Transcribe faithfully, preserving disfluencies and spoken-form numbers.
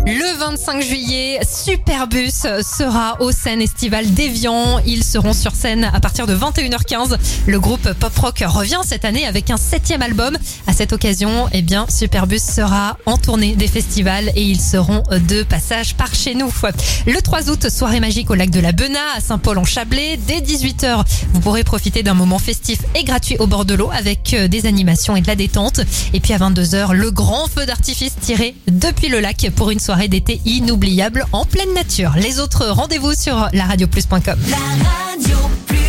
Le vingt-cinq juillet, Superbus sera au Scène Estivale d'Évian. Ils seront sur scène à partir de vingt et une heures quinze. Le groupe pop-rock revient cette année avec un septième album. À cette occasion, eh bien, Superbus sera en tournée des festivals et ils seront de passage par chez nous. Le trois août, soirée magique au lac de la Benat à Saint-Paul-en-Chablais. Dès dix-huit heures, vous pourrez profiter d'un moment festif et gratuit au bord de l'eau avec des animations et de la détente. Et puis à vingt-deux heures, le grand feu d'artifice tiré depuis le lac pour une soirée d'été inoubliable en pleine nature. Les autres rendez-vous sur la radio plus point com.